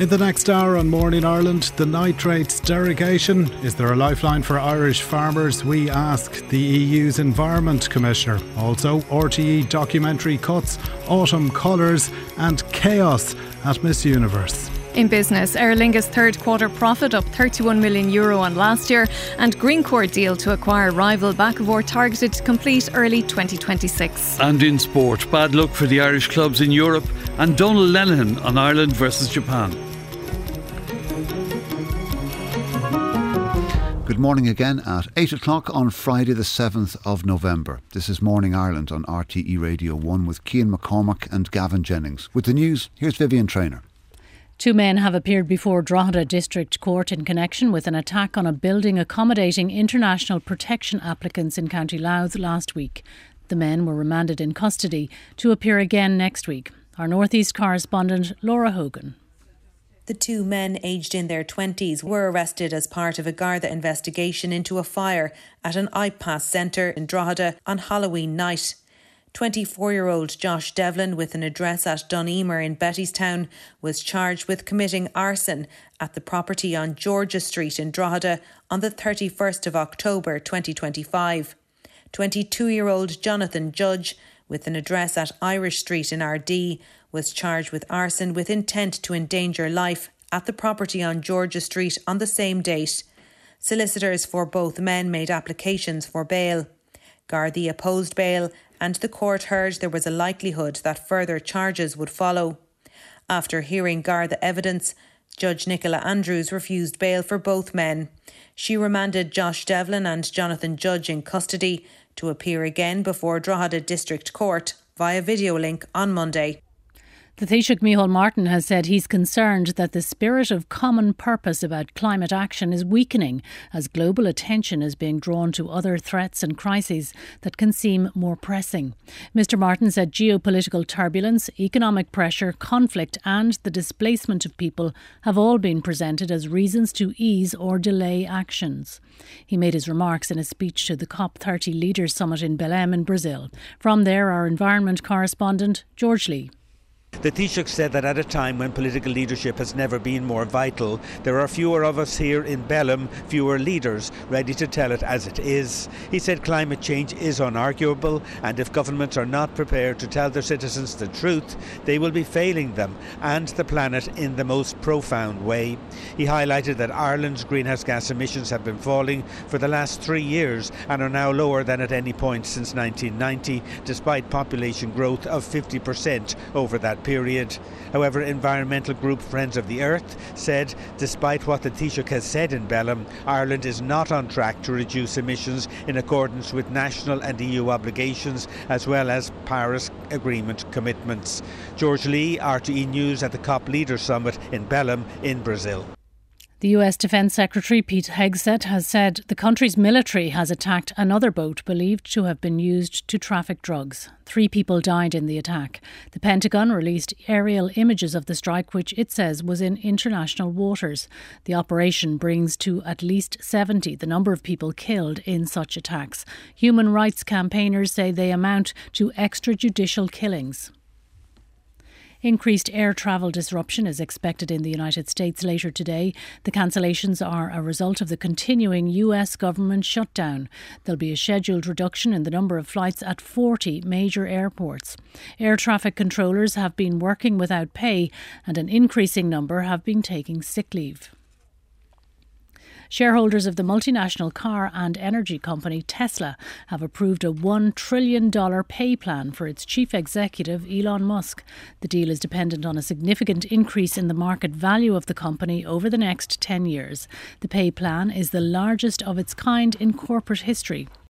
In the next hour on Morning Ireland, the nitrates derogation. Is there a lifeline for Irish farmers? We ask the EU's Environment Commissioner. Also, RTE documentary cuts, autumn colours and chaos at Miss Universe. In business, Aer Lingus third quarter profit up €31 million on last year, and Greencore deal to acquire rival Bakkavor targeted to complete early 2026. And in sport, bad luck for the Irish clubs in Europe, and Donald Lenihan on Ireland versus Japan. Good morning again at 8 o'clock on Friday the 7th of November. This is Morning Ireland on RTE Radio 1 with Cian McCormack and Gavin Jennings. With the news, here's Vivian Traynor. 2 men have appeared before Drogheda District Court in connection with an attack on a building accommodating international protection applicants in County Louth last week. The men were remanded in custody to appear again next week. Our North East correspondent Laura Hogan. The 2 men aged in their 20s were arrested as part of a Garda investigation into a fire at an iPass centre in Drogheda on Halloween night. 24-year-old Josh Devlin, with an address at Dunemer in Bettystown, was charged with committing arson at the property on Georgia Street in Drogheda on the 31st of October 2025. 22-year-old Jonathan Judge, with an address at Irish Street in Ardee, was charged with arson with intent to endanger life at the property on Georgia Street on the same date. Solicitors for both men made applications for bail. Gardaí opposed bail, and the court heard there was a likelihood that further charges would follow. After hearing Garda evidence, Judge Nicola Andrews refused bail for both men. She remanded Josh Devlin and Jonathan Judge in custody to appear again before Drogheda District Court via video link on Monday. The Taoiseach Micheál Martin has said he's concerned that the spirit of common purpose about climate action is weakening as global attention is being drawn to other threats and crises that can seem more pressing. Mr Martin said geopolitical turbulence, economic pressure, conflict and the displacement of people have all been presented as reasons to ease or delay actions. He made his remarks in a speech to the COP30 Leaders Summit in Belém in Brazil. From there, our environment correspondent, George Lee. The Taoiseach said that at a time when political leadership has never been more vital, there are fewer of us here in Belém, fewer leaders ready to tell it as it is. He said climate change is unarguable, and if governments are not prepared to tell their citizens the truth, they will be failing them and the planet in the most profound way. He highlighted that Ireland's greenhouse gas emissions have been falling for the last 3 years and are now lower than at any point since 1990, despite population growth of 50% over that period. However, environmental group Friends of the Earth said, despite what the Taoiseach has said in Belém, Ireland is not on track to reduce emissions in accordance with national and EU obligations as well as Paris Agreement commitments. George Lee, RTE News at the COP Leaders Summit in Belém in Brazil. The US Defence Secretary Pete Hegseth has said the country's military has attacked another boat believed to have been used to traffic drugs. 3 people died in the attack. The Pentagon released aerial images of the strike, which it says was in international waters. The operation brings to at least 70 the number of people killed in such attacks. Human rights campaigners say they amount to extrajudicial killings. Increased air travel disruption is expected in the United States later today. The cancellations are a result of the continuing US government shutdown. There'll be a scheduled reduction in the number of flights at 40 major airports. Air traffic controllers have been working without pay, and an increasing number have been taking sick leave. Shareholders of the multinational car and energy company Tesla have approved a $1 trillion pay plan for its chief executive, Elon Musk. The deal is dependent on a significant increase in the market value of the company over the next 10 years. The pay plan is the largest of its kind in corporate history.